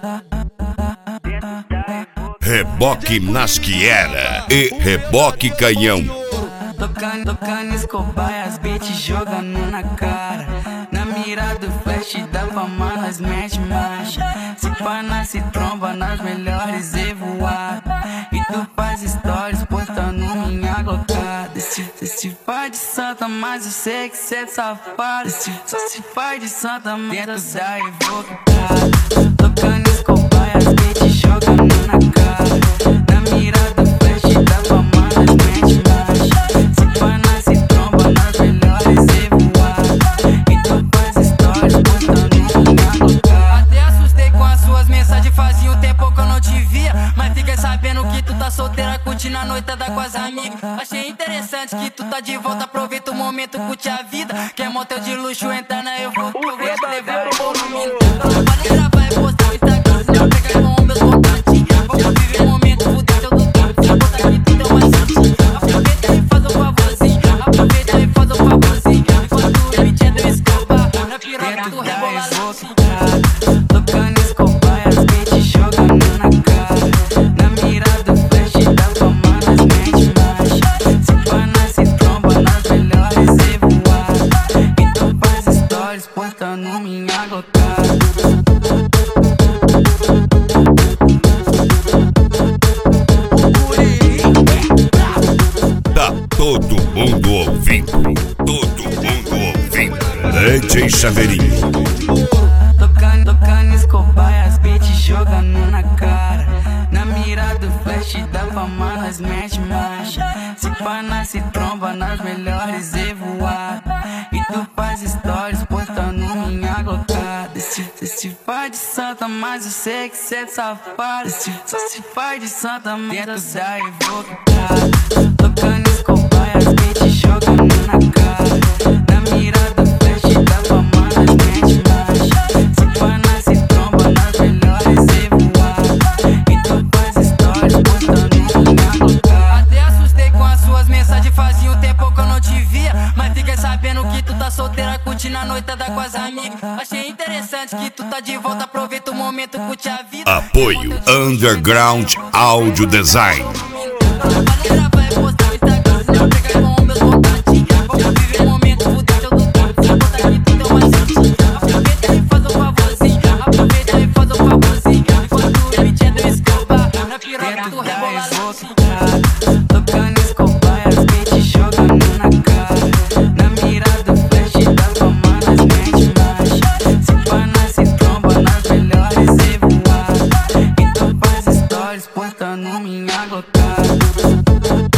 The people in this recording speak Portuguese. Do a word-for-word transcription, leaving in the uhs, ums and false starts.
Reboque Nasquiera e Reboque Canhão. Tocando, tocando Escobar, as beats jogando na cara. Na mira do flash da fama nós mete marcha. Se pá nasce tromba nas melhores e voar. E tu faz stories postando minha glocada. Cê se faz de santa, mas eu sei que cê é safado. Só se faz de santa, mas dentro da evocada. Tocando Escobar, as beats jogando na cara. Na mira do flash da fama nós mete marcha. Se pá nasce tromba nas melhores e voar. E tu faz stories postando minha glocada. Até assustei com as suas mensagens, fazia um tempo que eu não te via. Mas fiquei sabendo que tu tá solteira, curtindo a noitada com as amigas. Achei interessante que tu tá de volta, aproveita o momento, curte a vida. Quer motel de luxo, entra na eu vou, eu vou te levar o volume. Vai gravar e postar no Instagram, senão pega com meus contatinhos. Vamos viver o momento, fuder teu doutor. Se botar aqui tu deu mais certinho. Aproveita e faz o favorzinho, aproveita e faz o favorzinho. Enquanto o beat é do Escobar, na piroca tu rebola assim. Tocando Escobar, as beats jogando na cara. Na mira do flash da fama nós mete marcha. Se pá nasce tromba nas melhores e voar. E tu faz stories postando minha glocada. Tá todo mundo ouvindo, todo mundo ouvindo. D J Chaveirinho. Tocando, tocando Escobar, as beats jogando na cara. Na mira do flash da fama nós mete marcha. Se pá nasce tromba nas melhores e voar. E tu faz stories postando minha glocada. Cê se faz de santa, mas eu sei que cê é safado. Só se faz de santa, mas dentro da evocada. Tocando Escobar, as beats jogando na cara. Na mira do flash da fama nós mete marcha. Se pá nasce tromba nas melhores e voar. E tu faz stories postando minha glocada. Até assustei com as suas mensagens, fazia um tempo que eu não te via. Mas fiquei sabendo que tu tá solteira, curtindo a noitada com as amigas. Achei interessante que tu tá de volta, aproveita o momento, curte a vida. Apoio Underground Audio Design. Vai gravar e postar no Instagram, senão pega com meus contatinhos. Vamos viver o momento, fuder teu doutor. Se botar aqui tu deu mais certinho. Aproveita e faz o favorzinho, aproveita e faz o favorzinho. Enquanto o beat é do Escobar, na piroca tu rebola assim. Tocando Escobar, as beats jogando na cara. Na mira do flash da fama nós mete marcha. Se pá nasce tromba nas melhores e voar. E tu faz stories postando minha glocada.